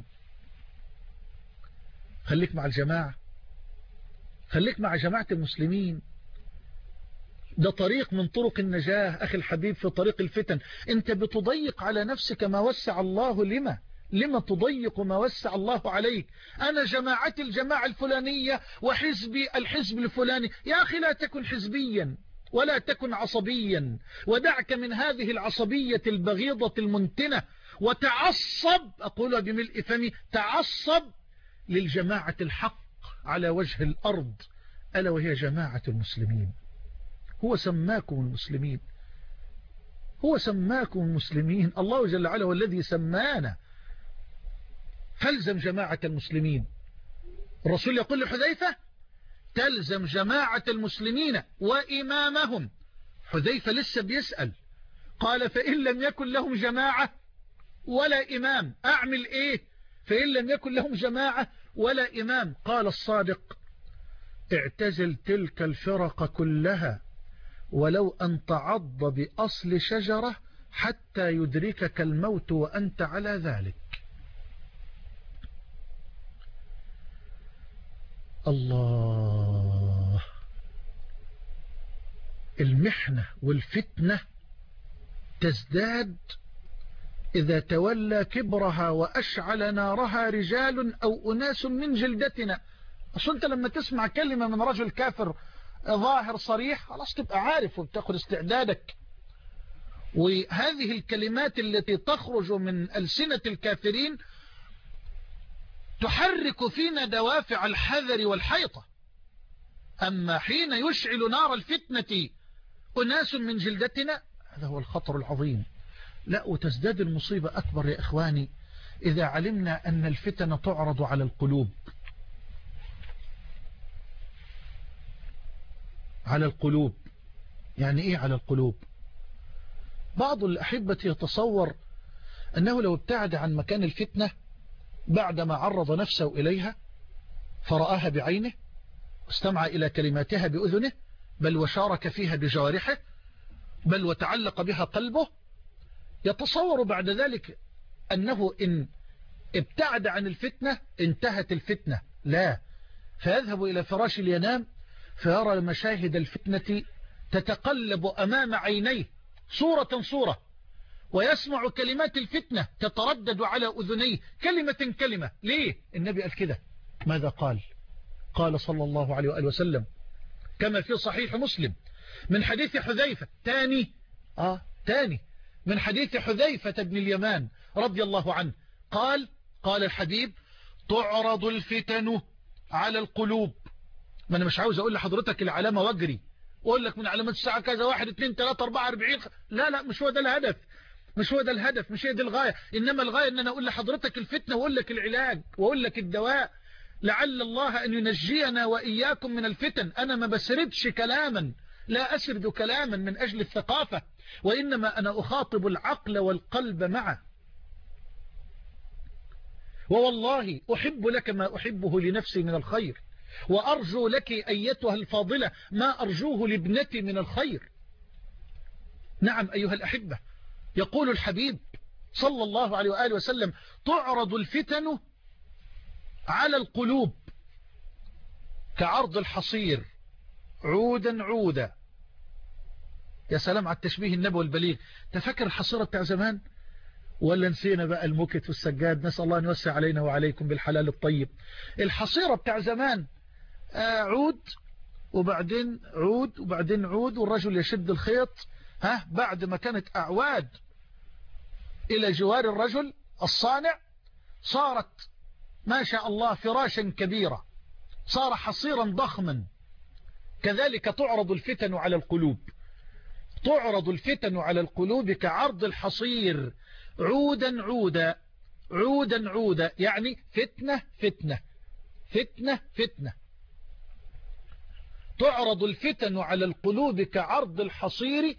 خليك مع الجماعة، خليك مع جماعة المسلمين، ده طريق من طرق النجاة أخي الحبيب في طريق الفتن. أنت بتضيق على نفسك ما وسع الله، لما تضيق ما وسع الله عليك؟ أنا جماعتي الجماعة الفلانية وحزبي الحزب الفلاني. يا أخي لا تكن حزبيا ولا تكن عصبيا، ودعك من هذه العصبية البغيضة المنتنة، وتعصب، أقولها بملء فمي، تعصب للجماعة الحق على وجه الأرض، ألا وهي جماعة المسلمين. هو سماكم المسلمين، هو سماكم المسلمين، الله جل وعلا هو الذي سمانا، فالزم جماعة المسلمين. الرسول يقول لحذيفة تلزم جماعة المسلمين وإمامهم. حذيفة لسه بيسأل، قال فإن لم يكن لهم جماعة ولا إمام أعمل إيه؟ فإن لم يكن لهم جماعة ولا إمام، قال الصادق اعتزل تلك الفرق كلها ولو أن تعض بأصل شجرة حتى يدركك الموت وأنت على ذلك. الله، المحنة والفتنة تزداد إذا تولى كبرها وأشعل نارها رجال أو أناس من جلدتنا. أصل أنت لما تسمع كلمة من رجل كافر ظاهر صريح خلاص تبقى عارف وبتاخد استعدادك. وهذه الكلمات التي تخرج من ألسنة الكافرين تحرك فينا دوافع الحذر والحيطة. أما حين يشعل نار الفتنة أناس من جلدتنا هذا هو الخطر العظيم. لا، وتزداد المصيبة أكبر يا إخواني إذا علمنا أن الفتن تعرض على القلوب، على القلوب. يعني إيه على القلوب؟ بعض الأحبة يتصور أنه لو ابتعد عن مكان الفتنة بعدما عرض نفسه إليها فرآها بعينه واستمع إلى كلماتها بأذنه، بل وشارك فيها بجوارحه، بل وتعلق بها قلبه، يتصور بعد ذلك أنه إن ابتعد عن الفتنة انتهت الفتنة. لا، فيذهب إلى فراش الينام فيرى مشاهد الفتنة تتقلب أمام عينيه صورة صورة، ويسمع كلمات الفتنة تتردد على أذنيه كلمة كلمة. ليه؟ النبي قال كده. ماذا قال؟ قال صلى الله عليه وآله وسلم كما في صحيح مسلم من حديث حذيفة تاني من حديث حذيفة بن اليمان رضي الله عنه قال الحبيب تعرض الفتن على القلوب. ما أنا مش عاوز أقول لحضرتك العلامة واجري وأقول لك من علامات الساعة كذا 1 2 3 4 40. لا مش هو ده الهدف، مش هو ده الهدف، مش هي دي الغاية. إنما الغاية أن أنا أقول لحضرتك الفتنة وأقول لك العلاج وأقول لك الدواء، لعل الله أن ينجينا وإياكم من الفتن. أنا ما بسردش كلاما، لا أسرد كلاما من أجل الثقافة، وإنما أنا أخاطب العقل والقلب معه. ووالله أحب لك ما أحبه لنفسي من الخير، وأرجو لك أيتها الفاضلة ما أرجوه لابنتي من الخير. نعم أيها الأحبة، يقول الحبيب صلى الله عليه وآله وسلم تعرض الفتن على القلوب كعرض الحصير عودا عودا. يا سلام على التشبيه النبوي البليغ. تفكر الحصيرة بتاع زمان ولا نسينا بقى الموكت والسجاد؟ نسأل الله أن يوسع علينا وعليكم بالحلال الطيب. الحصيرة بتاع زمان عود وبعدين عود وبعدين عود، والرجل يشد الخيط بعد ما كانت أعواد إلى جوار الرجل الصانع صارت ما شاء الله فراشا كبيرة، صار حصيرا ضخما. كذلك تعرض الفتن على القلوب، تعرض الفتن على القلوب كعرض الحصير عودا عودا عودا عودا، يعني فتنة فتنة فتنة فتنة. تعرض الفتن على القلوب كعرض الحصير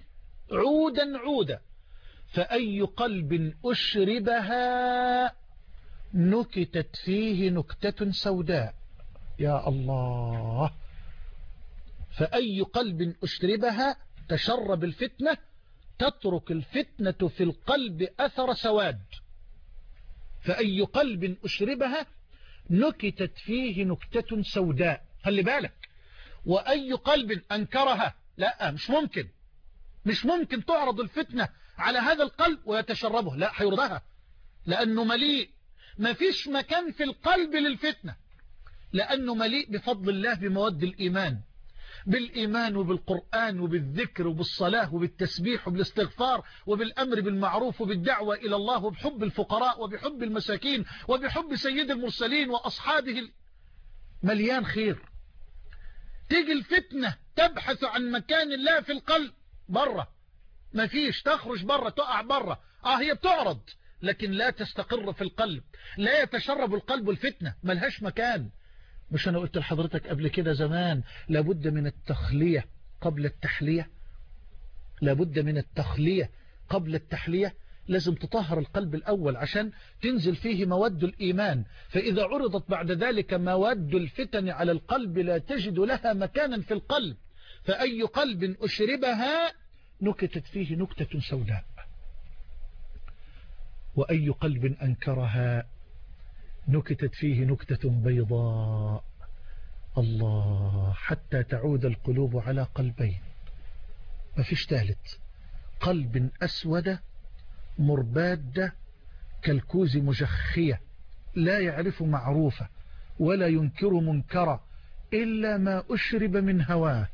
عودا عودا. فأي قلب أشربها نكتت فيه نكتة سوداء. يا الله. فأي قلب أشربها تشرب الفتنة تترك الفتنة في القلب أثر سواد. فأي قلب أشربها نكتت فيه نكتة سوداء. خلي بالك. وأي قلب أنكرها، لا مش ممكن تعرض الفتنة على هذا القلب ويتشربه، لا هيرضها، لأنه مليء، ما فيش مكان في القلب للفتنة، لأنه مليء بفضل الله بمواد الإيمان، بالإيمان وبالقرآن وبالذكر وبالصلاة وبالتسبيح وبالاستغفار وبالأمر بالمعروف وبالدعوة إلى الله وبحب الفقراء وبحب المساكين وبحب سيد المرسلين وأصحابه. مليان خير. تيجي الفتنة تبحث عن مكان الله في القلب، برة ما فيش، تخرج برة، تقع برة. هي بتعرض لكن لا تستقر في القلب، لا يتشرب القلب الفتنة، ملهاش مكان. مش أنا قلت لحضرتك قبل كده زمان لابد من التخلية قبل التحلية، لابد من التخلية قبل التحلية. لازم تطهر القلب الأول عشان تنزل فيه مواد الإيمان، فإذا عرضت بعد ذلك مواد الفتن على القلب لا تجد لها مكانا في القلب. فأي قلب أشربها نكتت فيه نكتة سوداء، وأي قلب أنكرها نكتت فيه نكتة بيضاء. الله. حتى تعود القلوب على قلبين، ما فيش ثالث. قلب أسود مرباد كالكوز مجخية لا يعرف معروفة ولا ينكر منكرا إلا ما أشرب من هواه.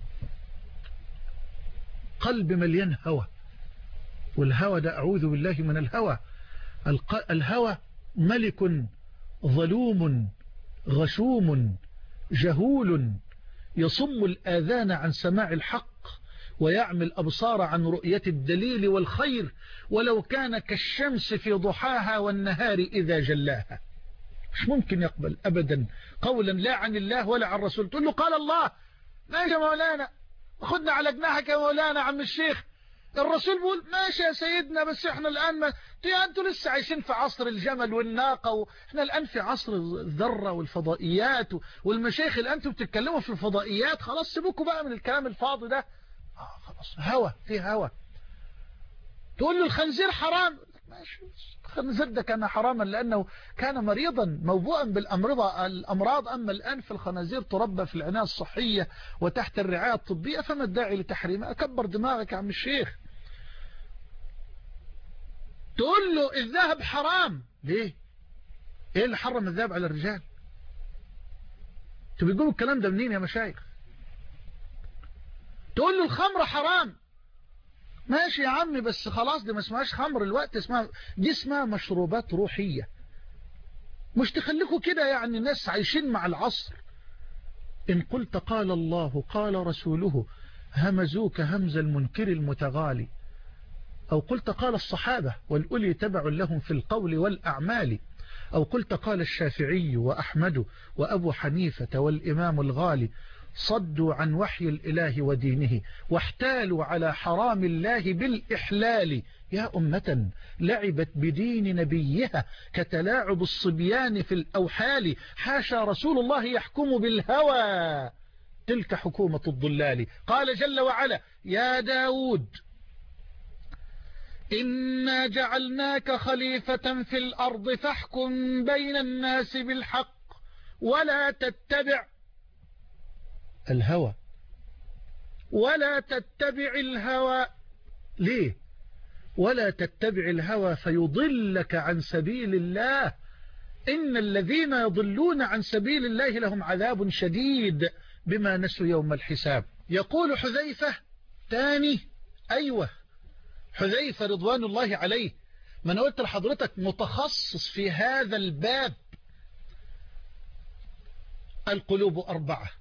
قلب مليان هوى، والهوى ده أعوذ بالله من الهوى. الهوى ملك ظلوم غشوم جهول يصم الآذان عن سماع الحق ويعمي الأبصار عن رؤية الدليل والخير، ولو كان كالشمس في ضحاها والنهار إذا جلاها. مش ممكن يقبل أبدا قولا لا عن الله ولا عن رسول. تقول له قال الله، ماشي يا مولانا، خدنا على جناحك يا مولانا عم الشيخ. الرسول بيقول ماشي يا سيدنا، بس احنا الآن انتوا لسه عايشين في عصر الجمل والناقة، واحنا الآن في عصر الذرة والفضائيات والمشايخ. الآن انتوا بتتكلموا في الفضائيات، خلاص سيبوكوا بقى من الكلام الفاضي ده. خلاص هوى في هوى. تقول له الخنزير حرام، ماشي، الخنزير ده كان حراما لأنه كان مريضا موبوءا بالأمراض. أما الآن في الخنازير تربى في العناية الصحية وتحت الرعاية الطبية، فما الداعي لتحريمها؟ أكبر دماغك يا عم الشيخ. تقول له الذهب حرام، ليه؟ ايه اللي حرم الذهب على الرجال؟ انتوا بتقولوا الكلام ده منين يا مشايخ؟ تقول له الخمر حرام، ماشي يا عمي، بس خلاص دي ما اسمهاش خمر الوقت، دي اسمها مشروبات روحية. مش تخليكوا كده يعني الناس عايشين مع العصر. إن قلت قال الله قال رسوله همزوك همز المنكر المتغالي، أو قلت قال الصحابة والأولي تبع لهم في القول والأعمال، أو قلت قال الشافعي وأحمد وأبو حنيفة والإمام الغالي، صدوا عن وحي الإله ودينه واحتالوا على حرام الله بالإحلال. يا أمة لعبت بدين نبيها كتلاعب الصبيان في الأوحال، حاشا رسول الله يحكم بالهوى، تلك حكومة الضلال. قال جل وعلا يا داود إنا جعلناك خليفة في الأرض فاحكم بين الناس بالحق ولا تتبع الهوى، ولا تتبع الهوى. ليه؟ ولا تتبع الهوى فيضلك عن سبيل الله، إن الذين يضلون عن سبيل الله لهم عذاب شديد بما نسوا يوم الحساب. يقول حذيفة تاني، أيوة حذيفة رضوان الله عليه، ما أنا قلت لحضرتك متخصص في هذا الباب. القلوب أربعة: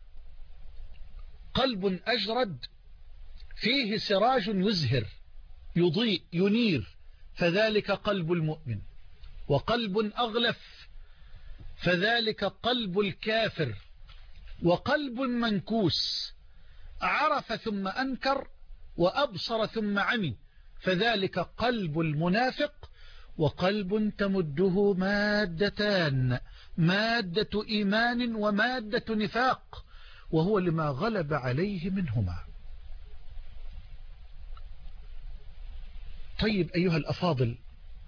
قلب أجرد فيه سراج يزهر يضيء ينير فذلك قلب المؤمن، وقلب أغلف فذلك قلب الكافر، وقلب منكوس عرف ثم أنكر وأبصر ثم عمي، فذلك قلب المنافق. وقلب تمده مادتان، مادة إيمان ومادة نفاق، وهو لما غلب عليه منهما. طيب أيها الأفاضل،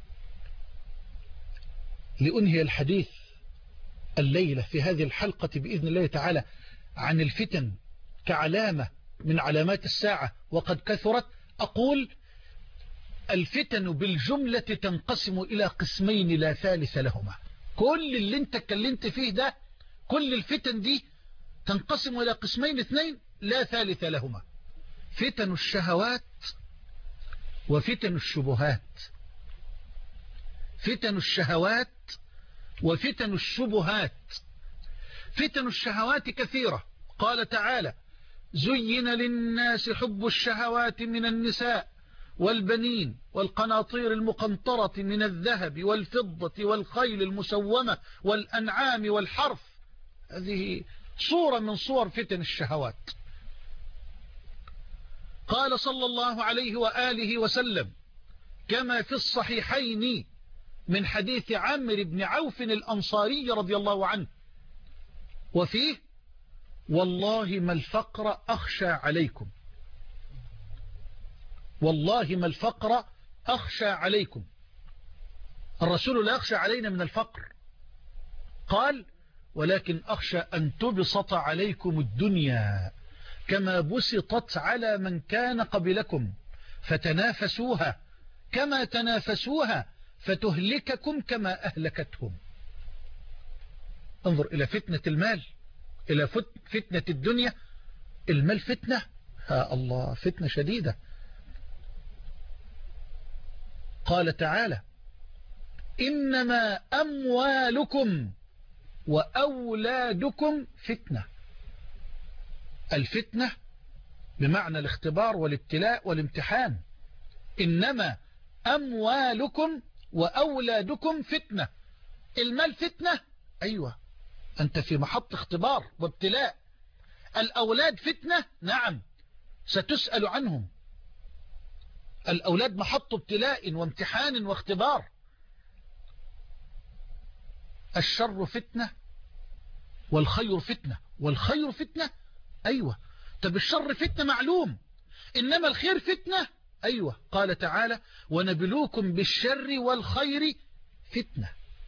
لأنهي الحديث الليلة في هذه الحلقة بإذن الله تعالى عن الفتن كعلامة من علامات الساعة وقد كثرت، أقول الفتن بالجملة تنقسم إلى قسمين لا ثالث لهما. كل اللي انت اتكلمت فيه ده، كل الفتن دي تنقسم إلى قسمين اثنين لا ثالث لهما: فتن الشهوات وفتن الشبهات. فتن الشهوات وفتن الشبهات. فتن الشهوات كثيرة، قال تعالى: زين للناس حب الشهوات من النساء والبنين والقناطير المقنطرة من الذهب والفضة والخيل المسومة والأنعام والحرث. هذه صورة من صور فتن الشهوات. قال صلى الله عليه وآله وسلم كما في الصحيحين من حديث عمرو بن عوف الأنصاري رضي الله عنه، وفيه: والله ما الفقر أخشى عليكم، والله ما الفقر أخشى عليكم. الرسول لا يخشى علينا من الفقر، قال: ولكن أخشى أن تبسط عليكم الدنيا كما بسطت على من كان قبلكم فتنافسوها كما تنافسوها فتهلككم كما أهلكتهم. انظر إلى فتنة المال، إلى فتنة الدنيا. المال فتنة، ها الله، فتنة شديدة. قال تعالى: إنما أموالكم وأولادكم فتنة. الفتنة بمعنى الاختبار والابتلاء والامتحان. إنما أموالكم وأولادكم فتنة. المال فتنة، أيوة، أنت في محط اختبار وابتلاء. الأولاد فتنة، نعم، ستسأل عنهم. الأولاد محط ابتلاء وامتحان واختبار. الشر فتنة والخير فتنة. والخير فتنة، أيوة. طب الشر فتنة معلوم، إنما الخير فتنة، أيوة. قال تعالى: ونبلوكم بالشر والخير فتنة.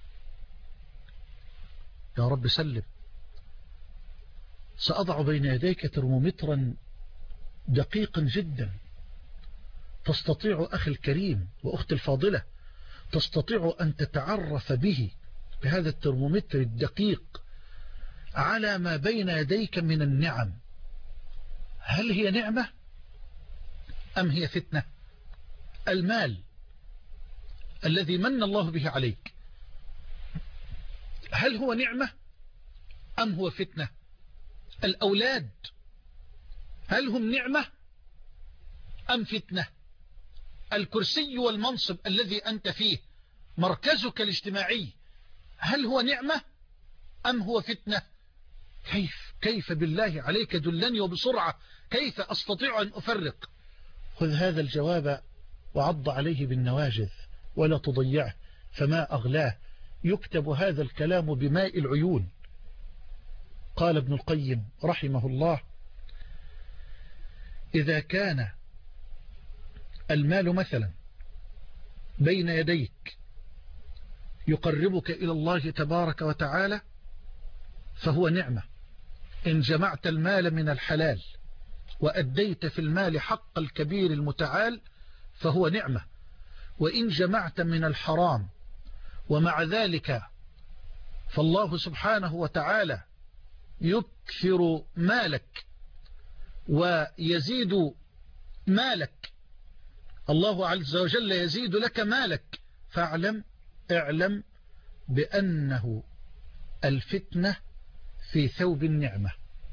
يا رب سلم. سأضع بين يديك ترمومترا دقيقا جدا، تستطيع أخي الكريم وأختي الفاضلة، تستطيع أن تتعرف به، بهذا الترمومتر الدقيق، على ما بين يديك من النعم. هل هي نعمة أم هي فتنة؟ المال الذي من الله به عليك، هل هو نعمة أم هو فتنة؟ الأولاد هل هم نعمة أم فتنة؟ الكرسي والمنصب الذي أنت فيه، مركزك الاجتماعي، هل هو نعمة أم هو فتنة؟ كيف بالله عليك دلني وبسرعة، كيف أستطيع أن أفرق؟ خذ هذا الجواب وعض عليه بالنواجذ ولا تضيعه، فما أغلاه. يكتب هذا الكلام بماء العيون. قال ابن القيم رحمه الله: إذا كان المال مثلا بين يديك يقربك إلى الله تبارك وتعالى فهو نعمة. إن جمعت المال من الحلال وأديت في المال حق الكبير المتعال فهو نعمة. وإن جمعت من الحرام ومع ذلك فالله سبحانه وتعالى يكثر مالك ويزيد مالك، الله عز وجل يزيد لك مالك، اعلم بأنه الفتنة في ثوب النعمة.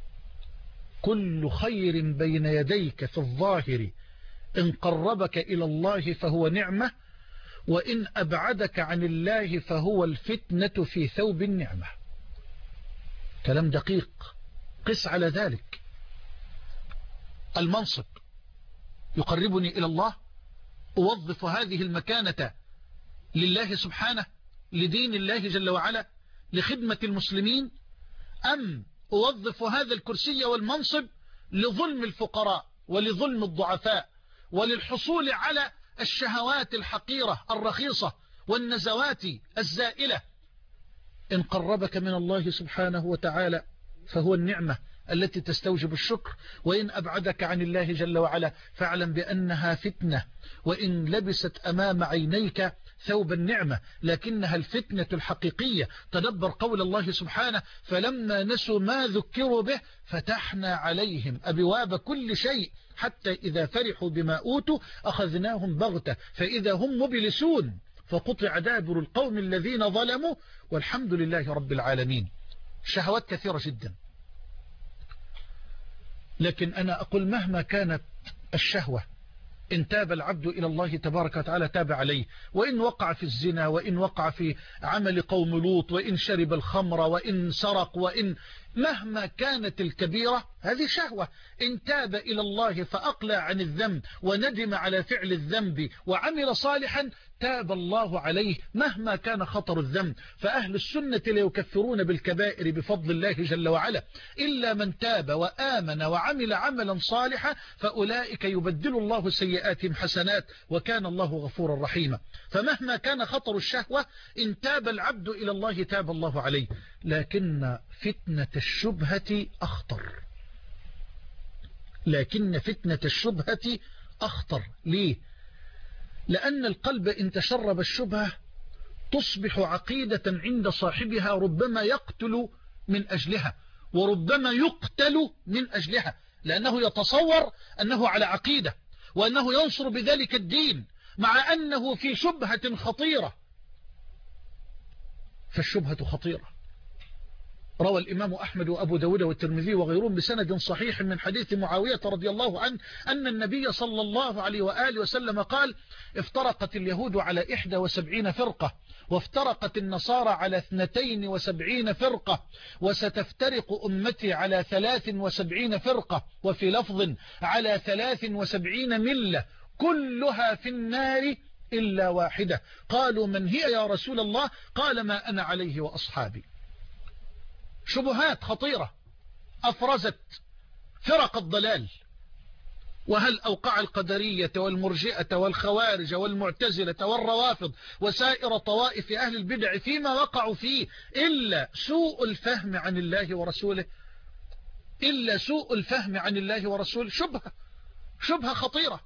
كل خير بين يديك في الظاهر إن قربك إلى الله فهو نعمة، وإن أبعدك عن الله فهو الفتنة في ثوب النعمة. كلام دقيق، قس على ذلك. المنصب يقربني إلى الله؟ أوظف هذه المكانة لله سبحانه، لدين الله جل وعلا، لخدمة المسلمين، أم أوظف هذا الكرسي والمنصب لظلم الفقراء ولظلم الضعفاء وللحصول على الشهوات الحقيرة الرخيصة والنزوات الزائلة؟ إن قربك من الله سبحانه وتعالى فهو النعمة التي تستوجب الشكر، وإن أبعدك عن الله جل وعلا فاعلم بأنها فتنة، وإن لبست أمام عينيك ثوب النعمة لكنها الفتنة الحقيقية. تدبر قول الله سبحانه: فلما نسوا ما ذكروا به فتحنا عليهم أبواب كل شيء حتى إذا فرحوا بما أوتوا أخذناهم بغتة فإذا هم مبلسون فقطع دابر القوم الذين ظلموا والحمد لله رب العالمين. شهوات كثيرة جدا، لكن أنا أقول مهما كانت الشهوة إن تاب العبد إلى الله تبارك وتعالى تاب عليه، وإن وقع في الزنا، وإن وقع في عمل قوم لوط، وإن شرب الخمر، وإن سرق، وإن مهما كانت الكبيرة هذه شهوة، إن تاب إلى الله فأقلع عن الذنب وندم على فعل الذنب وعمل صالحا تاب الله عليه مهما كان خطر الذنب. فأهل السنة لا يكفرون بالكبائر بفضل الله جل وعلا، إلا من تاب وآمن وعمل عملا صالحا فأولئك يبدل الله سيئاتهم حسنات وكان الله غفورا رحيما. فمهما كان خطر الشهوة إن تاب العبد إلى الله تاب الله عليه. لكن فتنة الشبهة أخطر، لكن فتنة الشبهة أخطر. ليه؟ لأن القلب إن تشرب الشبهة تصبح عقيدة عند صاحبها، ربما يقتل من أجلها وربما يقتل من أجلها، لأنه يتصور أنه على عقيدة وأنه ينصر بذلك الدين مع أنه في شبهة خطيرة. فالشبهة خطيرة. روى الإمام أحمد وأبو داود والترمذي وغيرهم بسند صحيح من حديث معاوية رضي الله عنه أن النبي صلى الله عليه وآله وسلم قال: افترقت اليهود على 71 فرقة، وافترقت النصارى على 72 فرقة، وستفترق أمتي على 73 فرقة، وفي لفظ على 73 ملة كلها في النار إلا واحدة. قالوا: من هي يا رسول الله؟ قال: ما أنا عليه وأصحابي. شبهات خطيرة أفرزت فرق الضلال. وهل أوقع القدرية والمرجئة والخوارج والمعتزلة والروافض وسائر طوائف أهل البدع فيما وقعوا فيه إلا سوء الفهم عن الله ورسوله؟ إلا سوء الفهم عن الله ورسوله. شبهة خطيرة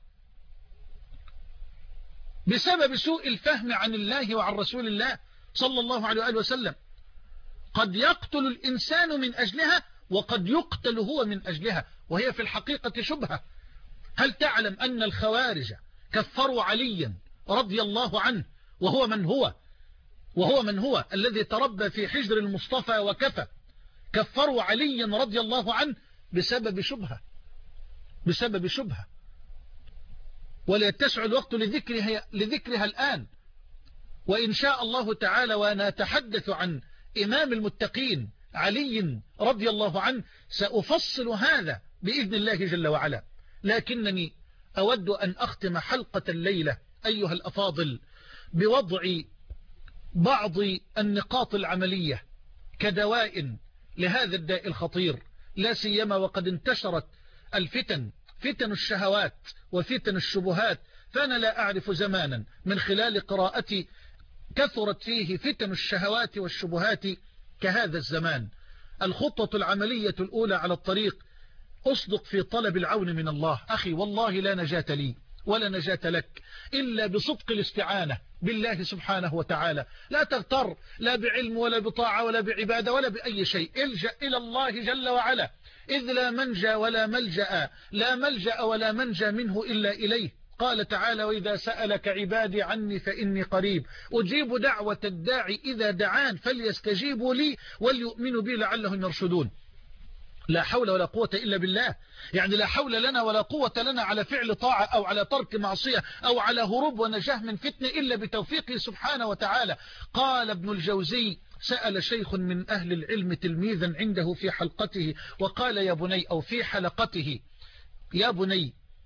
بسبب سوء الفهم عن الله وعن رسول الله صلى الله عليه وآله وسلم. قد يقتل الإنسان من أجلها وقد يقتل هو من أجلها، وهي في الحقيقة شبهة. هل تعلم أن الخوارج كفروا عليا رضي الله عنه وهو من هو الذي تربى في حجر المصطفى وكفى؟ كفروا عليا رضي الله عنه بسبب شبهة ولا يتسع الوقت لذكرها الآن. وإن شاء الله تعالى وأنا أتحدث عن إمام المتقين علي رضي الله عنه سأفصل هذا بإذن الله جل وعلا. لكنني أود أن أختم حلقة الليلة أيها الأفاضل بوضع بعض النقاط العملية كدواء لهذا الداء الخطير، لا سيما وقد انتشرت فتن الشهوات وفتن الشبهات. فأنا لا أعرف زمانا من خلال قراءتي كثرت فيه فتن الشهوات والشبهات كهذا الزمان. الخطة العملية الأولى على الطريق: أصدق في طلب العون من الله. أخي والله لا نجاة لي ولا نجاة لك إلا بصدق الاستعانة بالله سبحانه وتعالى. لا تغتر لا بعلم ولا بطاعة ولا بعبادة ولا بأي شيء. الجأ إلى الله جل وعلا، إذ لا منجى ولا ملجأ ولا منجى منه إلا إليه. قال تعالى: وإذا سألك عبادي عني فإني قريب أجيب دعوة الداعي إذا دعان فليستجيبوا لي وليؤمنوا بي لعلهم يرشدون. لا حول ولا قوة إلا بالله. يعني لا حول لنا ولا قوة لنا على فعل طاعة أو على ترك معصية أو على هروب ونجاه من فتنة إلا بتوفيقه سبحانه وتعالى. قال ابن الجوزي: سأل شيخ من أهل العلم تلميذا عنده في حلقته وقال: يا بني، أو في حلقته: يا بني،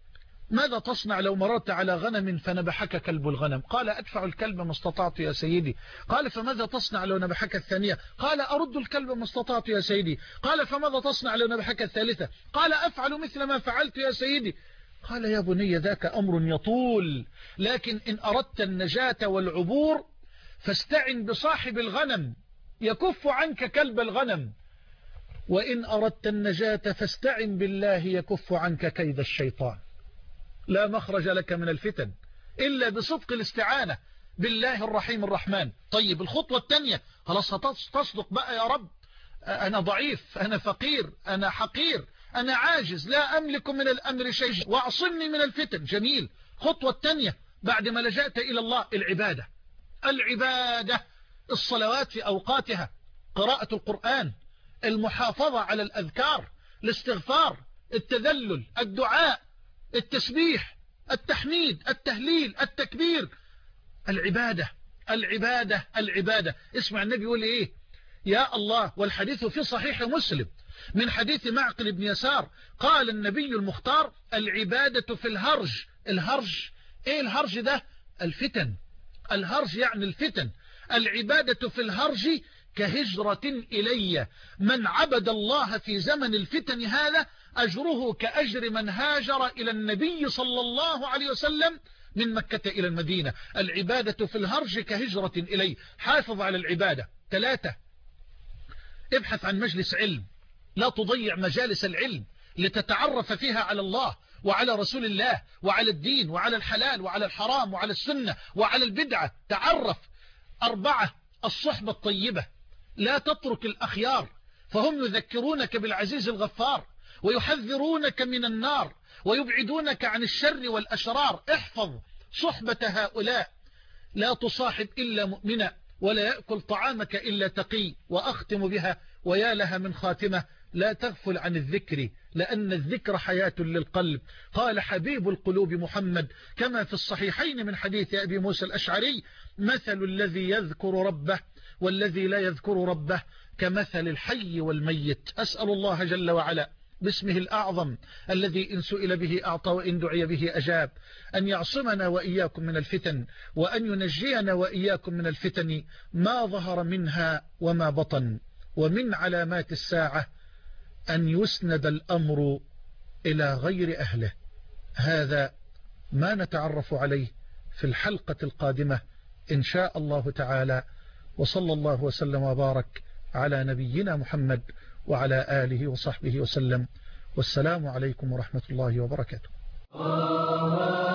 ماذا تصنع لو مررت على غنم فنبحك كلب الغنم؟ قال أدفع الكلب ما استطعت يا سيدي. قال فماذا تصنع لو نبحك الثانية؟ قال أرد الكلب ما استطعت يا سيدي. قال فماذا تصنع لو نبحك الثالثة؟ قال أفعل مثل ما فعلت يا سيدي. قال يا بني ذاك أمر يطول، لكن إن أردت النجاة والعبور فاستعن بصاحب الغنم يكف عنك كلب الغنم، وإن أردت النجاة فاستعن بالله يكف عنك كيد الشيطان. لا مخرج لك من الفتن إلا بصدق الاستعانة بالله الرحيم الرحمن. طيب الخطوة الثانية، خلاص تصدق بقى يا رب، أنا ضعيف، أنا فقير، أنا حقير، أنا عاجز، لا أملك من الأمر شيء، واعصمني من الفتن. جميل. خطوة الثانية بعد ما لجأت إلى الله، العبادة. العبادة، الصلوات في أوقاتها، قراءة القرآن، المحافظة على الأذكار، الاستغفار، التذلل، الدعاء، التسبيح، التحميد، التهليل، التكبير. العبادة العبادة العبادة. اسمع النبي يقول إيه؟ يا الله. والحديث في صحيح مسلم من حديث معقل بن يسار، قال النبي المختار: العبادة في الهرج. الهرج ايه الهرج ده؟ الفتن. الهرج يعني الفتن. العبادة في الهرج كهجرة إلي. من عبد الله في زمن الفتن هذا أجره كأجر من هاجر إلى النبي صلى الله عليه وسلم من مكة إلى المدينة. العبادة في الهرج كهجرة إلي. حافظ على العبادة. 3. ابحث عن مجلس علم، لا تضيع مجالس العلم لتتعرف فيها على الله وعلى رسول الله وعلى الدين وعلى الحلال وعلى الحرام وعلى السنة وعلى البدعة. تعرف. 4. الصحبة الطيبة. لا تترك الأخيار، فهم يذكرونك بالعزيز الغفار ويحذرونك من النار ويبعدونك عن الشر والأشرار. احفظ صحبة هؤلاء. لا تصاحب إلا مؤمنا، ولا يأكل طعامك إلا تقي. وأختم بها، ويا لها من خاتمة: لا تغفل عن الذكر، لأن الذكر حياة للقلب. قال حبيب القلوب محمد كما في الصحيحين من حديث أبي موسى الأشعري: مثل الذي يذكر ربه والذي لا يذكر ربه كمثل الحي والميت. أسأل الله جل وعلا باسمه الأعظم الذي إن سئل به أعطى وإن دعي به أجاب، أن يعصمنا وإياكم من الفتن، وأن ينجينا وإياكم من الفتن ما ظهر منها وما بطن. ومن علامات الساعة أن يسند الأمر إلى غير أهله. هذا ما نتعرف عليه في الحلقة القادمة إن شاء الله تعالى. وصلى الله وسلم وبارك على نبينا محمد وعلى آله وصحبه وسلم. والسلام عليكم ورحمة الله وبركاته.